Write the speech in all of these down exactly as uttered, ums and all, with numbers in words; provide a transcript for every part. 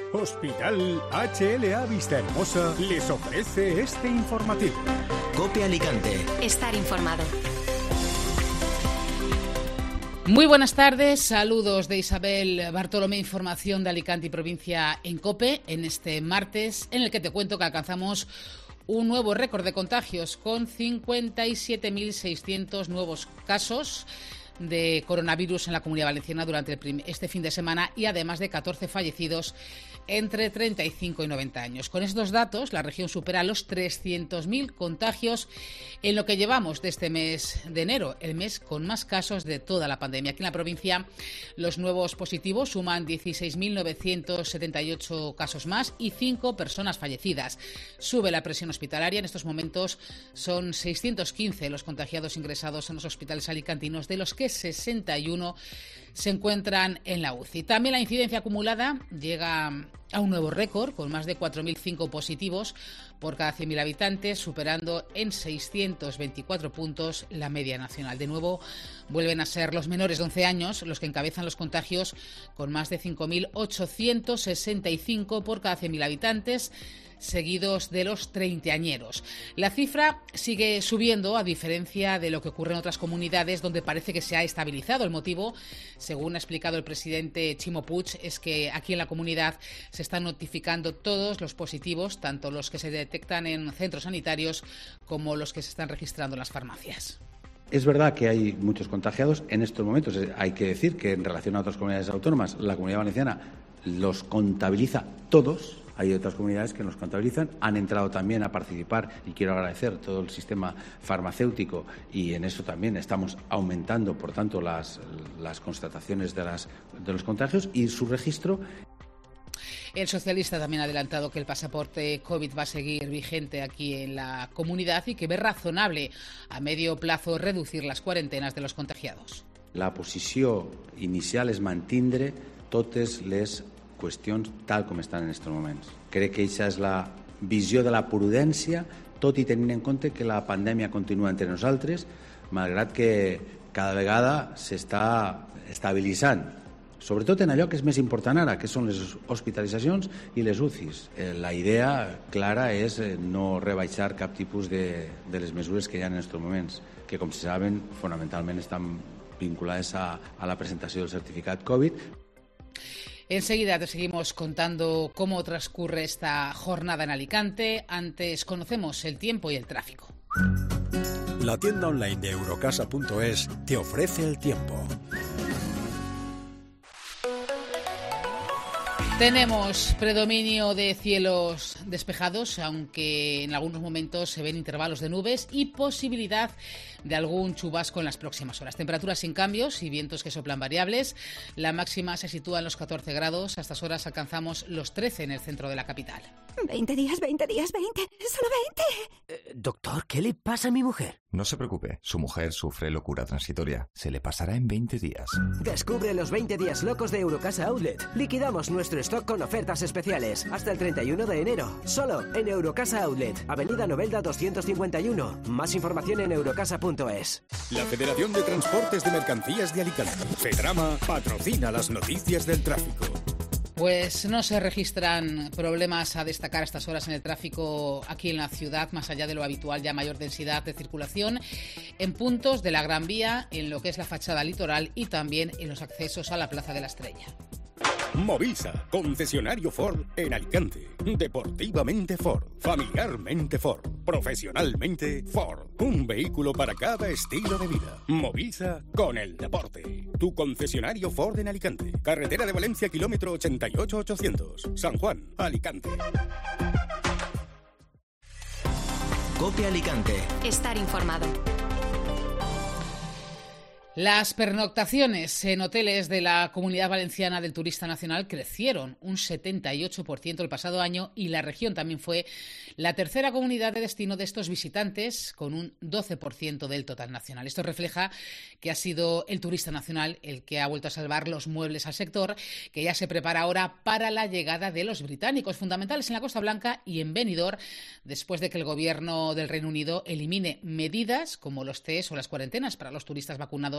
Hospital H L A Vista Hermosa les ofrece este informativo. COPE Alicante. Estar informado. Muy buenas tardes, saludos de Isabel Bartolomé, información de Alicante y provincia en COPE, en este martes en el que te cuento que alcanzamos un nuevo récord de contagios con cincuenta y siete mil seiscientos nuevos casos de coronavirus en la Comunidad Valenciana durante el prim- este fin de semana y además de catorce fallecidos entre treinta y cinco y noventa años. Con estos datos, la región supera los trescientos mil contagios en lo que llevamos de este mes de enero, el mes con más casos de toda la pandemia. Aquí en la provincia, los nuevos positivos suman dieciséis mil novecientos setenta y ocho casos más y cinco personas fallecidas. Sube la presión hospitalaria. En estos momentos son seiscientos quince los contagiados ingresados en los hospitales alicantinos, de los que sesenta y uno se encuentran en la U C I. También la incidencia acumulada llega a un nuevo récord, con más de cuatro mil cinco positivos por cada cien mil habitantes, superando en seiscientos veinticuatro puntos la media nacional. De nuevo, vuelven a ser los menores de once años los que encabezan los contagios, con más de cinco mil ochocientos sesenta y cinco por cada cien mil habitantes, seguidos de los treintañeros. La cifra sigue subiendo, a diferencia de lo que ocurre en otras comunidades donde parece que se ha estabilizado. El motivo, según ha explicado el presidente Ximo Puig, es que aquí en la comunidad se están notificando todos los positivos, tanto los que se detectan en centros sanitarios como los que se están registrando en las farmacias. Es verdad que hay muchos contagiados en estos momentos. Hay que decir que en relación a otras comunidades autónomas, la Comunidad Valenciana los contabiliza todos. Hay otras comunidades que nos contabilizan, han entrado también a participar y quiero agradecer todo el sistema farmacéutico y en eso también estamos aumentando, por tanto, las, las constataciones de, las, de los contagios y su registro. El socialista también ha adelantado que el pasaporte COVID va a seguir vigente aquí en la comunidad y que ve razonable a medio plazo reducir las cuarentenas de los contagiados. La posició inicial és mantindre totes les qüestions tal com estan en aquests moments. Crec que aquesta és la visió de la prudència, tot i tenint en compte que la pandèmia continua entre nosaltres, malgrat que cada vegada s'està estabilitzant, sobretot en allò que és més important ara, que són les hospitalitzacions i les U C Is. La idea clara és no rebaixar cap tipus de, de les mesures que hi ha en aquests moments, que, com se saben, fonamentalment estan vinculades a, a la presentació del certificat COVID. Enseguida te seguimos contando cómo transcurre esta jornada en Alicante. Antes conocemos el tiempo y el tráfico. La tienda online de Eurocasa punto es te ofrece el tiempo. Tenemos predominio de cielos despejados, aunque en algunos momentos se ven intervalos de nubes y posibilidad de algún chubasco en las próximas horas. Temperaturas sin cambios y vientos que soplan variables. La máxima se sitúa en los catorce grados. A estas horas alcanzamos los trece en el centro de la capital. veinte días, veinte días, veinte. Solo veinte. Eh, doctor, ¿qué le pasa a mi mujer? No se preocupe, su mujer sufre locura transitoria. Se le pasará en veinte días. Descubre los veinte días locos de Eurocasa Outlet. Liquidamos nuestro stock con ofertas especiales hasta el treinta y uno de enero. Solo en Eurocasa Outlet, Avenida Novelda doscientos cincuenta y uno. Más información en eurocasa punto es. La Federación de Transportes de Mercancías de Alicante, FEDRAMA, patrocina las noticias del tráfico. Pues no se registran problemas a destacar a estas horas en el tráfico aquí en la ciudad, más allá de lo habitual, ya mayor densidad de circulación en puntos de la Gran Vía, en lo que es la fachada litoral y también en los accesos a la Plaza de la Estrella. Movisa, concesionario Ford en Alicante. Deportivamente Ford, familiarmente Ford, profesionalmente Ford. Un vehículo para cada estilo de vida. Movisa con el deporte. Tu concesionario Ford en Alicante. Carretera de Valencia, kilómetro ochenta y ocho ochocientos. San Juan, Alicante. COPE Alicante. Estar informado. Las pernoctaciones en hoteles de la Comunidad Valenciana del Turista Nacional crecieron un setenta y ocho por ciento el pasado año y la región también fue la tercera comunidad de destino de estos visitantes, con un doce por ciento del total nacional. Esto refleja que ha sido el turista nacional el que ha vuelto a salvar los muebles al sector, que ya se prepara ahora para la llegada de los británicos, fundamentales en la Costa Blanca y en Benidorm, después de que el gobierno del Reino Unido elimine medidas como los test o las cuarentenas para los turistas vacunados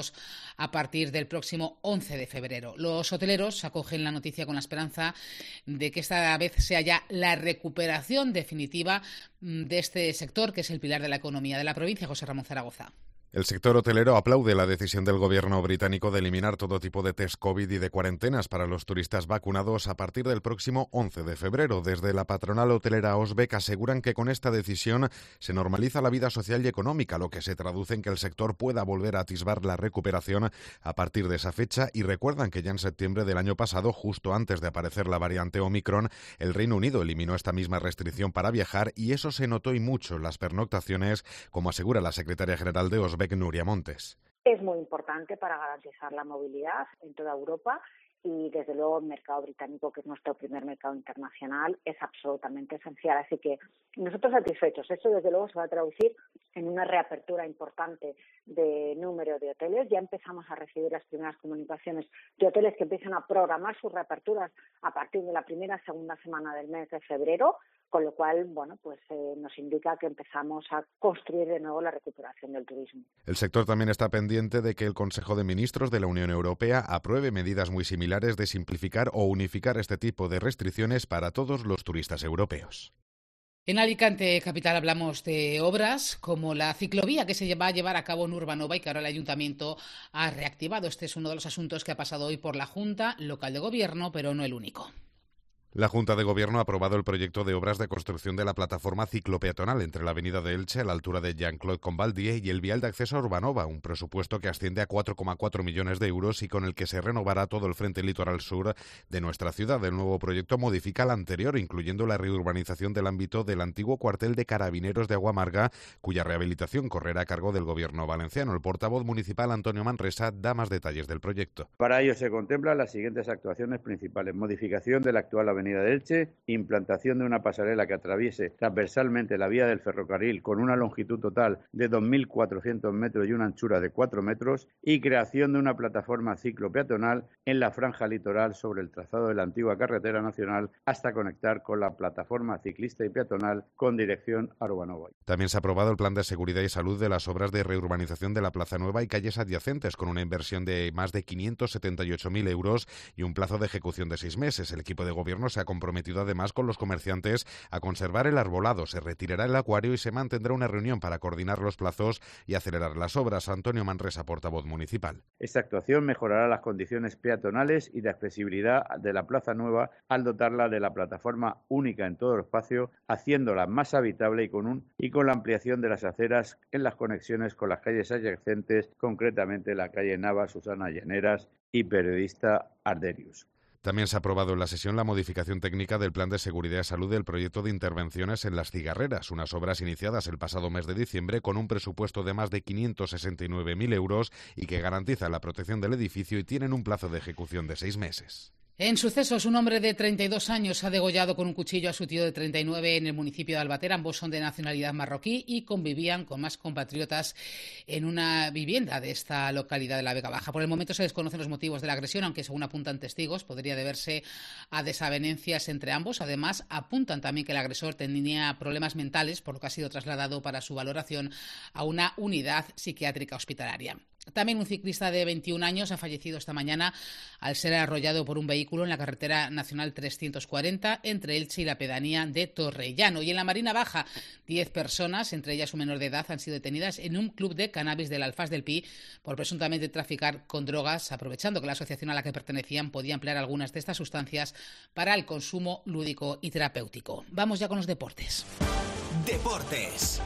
vacunados a partir del próximo once de febrero. Los hoteleros acogen la noticia con la esperanza de que esta vez sea ya la recuperación definitiva de este sector, que es el pilar de la economía de la provincia. José Ramón Zaragoza. El sector hotelero aplaude la decisión del gobierno británico de eliminar todo tipo de test COVID y de cuarentenas para los turistas vacunados a partir del próximo once de febrero. Desde la patronal hotelera Osbec aseguran que con esta decisión se normaliza la vida social y económica, lo que se traduce en que el sector pueda volver a atisbar la recuperación a partir de esa fecha, y recuerdan que ya en septiembre del año pasado, justo antes de aparecer la variante Omicron, el Reino Unido eliminó esta misma restricción para viajar y eso se notó y mucho en las pernoctaciones, como asegura la secretaria general de Osbec, Nuria Montes. Es muy importante para garantizar la movilidad en toda Europa y desde luego el mercado británico, que es nuestro primer mercado internacional, es absolutamente esencial. Así que nosotros satisfechos. Esto desde luego se va a traducir en una reapertura importante de número de hoteles. Ya empezamos a recibir las primeras comunicaciones de hoteles que empiezan a programar sus reaperturas a partir de la primera segunda semana del mes de febrero, con lo cual, bueno, pues eh, nos indica que empezamos a construir de nuevo la recuperación del turismo. El sector también está pendiente de que el Consejo de Ministros de la Unión Europea apruebe medidas muy similares de simplificar o unificar este tipo de restricciones para todos los turistas europeos. En Alicante capital hablamos de obras como la ciclovía que se va a llevar a cabo en Urbanova y que ahora el Ayuntamiento ha reactivado. Este es uno de los asuntos que ha pasado hoy por la Junta Local de Gobierno, pero no el único. La Junta de Gobierno ha aprobado el proyecto de obras de construcción de la plataforma ciclopeatonal entre la avenida de Elche, a la altura de Jean-Claude Combaldier, y el vial de acceso a Urbanova, un presupuesto que asciende a cuatro coma cuatro millones de euros y con el que se renovará todo el frente litoral sur de nuestra ciudad. El nuevo proyecto modifica el anterior, incluyendo la reurbanización del ámbito del antiguo cuartel de Carabineros de Aguamarga, cuya rehabilitación correrá a cargo del Gobierno valenciano. El portavoz municipal, Antonio Manresa, da más detalles del proyecto. Para ello se contemplan las siguientes actuaciones principales: modificación de la actual avenida Avenida de Elche, implantación de una pasarela que atraviese transversalmente la vía del ferrocarril con una longitud total de dos mil cuatrocientos metros y una anchura de cuatro metros, y creación de una plataforma ciclopeatonal en la franja litoral sobre el trazado de la antigua carretera nacional hasta conectar con la plataforma ciclista y peatonal con dirección a Urbanova. También se ha aprobado el plan de seguridad y salud de las obras de reurbanización de la Plaza Nueva y calles adyacentes, con una inversión de más de quinientos setenta y ocho mil euros y un plazo de ejecución de seis meses. El equipo de gobierno se ha comprometido además con los comerciantes a conservar el arbolado, se retirará el acuario y se mantendrá una reunión para coordinar los plazos y acelerar las obras. Antonio Manresa, portavoz municipal. Esta actuación mejorará las condiciones peatonales y de accesibilidad de la Plaza Nueva al dotarla de la plataforma única en todo el espacio, haciéndola más habitable y con, un, y con la ampliación de las aceras en las conexiones con las calles adyacentes, concretamente la calle Nava, Susana Llaneras y Periodista Arderius. También se ha aprobado en la sesión la modificación técnica del Plan de Seguridad y Salud del proyecto de intervenciones en las cigarreras, unas obras iniciadas el pasado mes de diciembre con un presupuesto de más de quinientos sesenta y nueve mil euros y que garantizan la protección del edificio y tienen un plazo de ejecución de seis meses. En sucesos, un hombre de treinta y dos años ha degollado con un cuchillo a su tío de treinta y nueve en el municipio de Albatera. Ambos son de nacionalidad marroquí y convivían con más compatriotas en una vivienda de esta localidad de la Vega Baja. Por el momento se desconocen los motivos de la agresión, aunque según apuntan testigos podría deberse a desavenencias entre ambos. Además, apuntan también que el agresor tenía problemas mentales, por lo que ha sido trasladado para su valoración a una unidad psiquiátrica hospitalaria. También un ciclista de veintiún años ha fallecido esta mañana al ser arrollado por un vehículo en la carretera nacional trescientos cuarenta entre Elche y la pedanía de Torrellano. Y en la Marina Baja, diez personas, entre ellas un menor de edad, han sido detenidas en un club de cannabis del Alfaz del Pi por presuntamente traficar con drogas, aprovechando que la asociación a la que pertenecían podía emplear algunas de estas sustancias para el consumo lúdico y terapéutico. Vamos ya con los deportes. Deportes.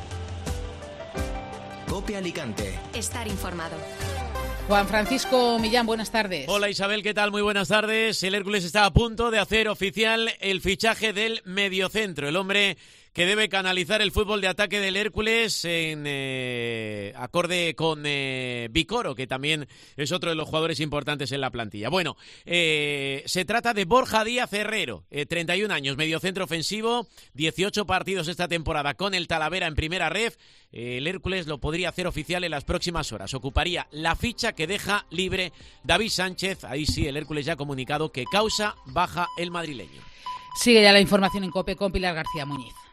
COPE Alicante. Estar informado. Juan Francisco Millán, buenas tardes. Hola Isabel, ¿qué tal? Muy buenas tardes. El Hércules está a punto de hacer oficial el fichaje del mediocentro, el hombre que debe canalizar el fútbol de ataque del Hércules en eh, acorde con eh, Vicoro, que también es otro de los jugadores importantes en la plantilla. Bueno, eh, se trata de Borja Díaz Herrero, eh, treinta y un años, mediocentro ofensivo, dieciocho partidos esta temporada con el Talavera en primera ref. Eh, el Hércules lo podría hacer oficial en las próximas horas. Ocuparía la ficha que deja libre David Sánchez. Ahí sí, el Hércules ya ha comunicado que causa baja el madrileño. Sigue ya la información en COPE con Pilar García Muñiz.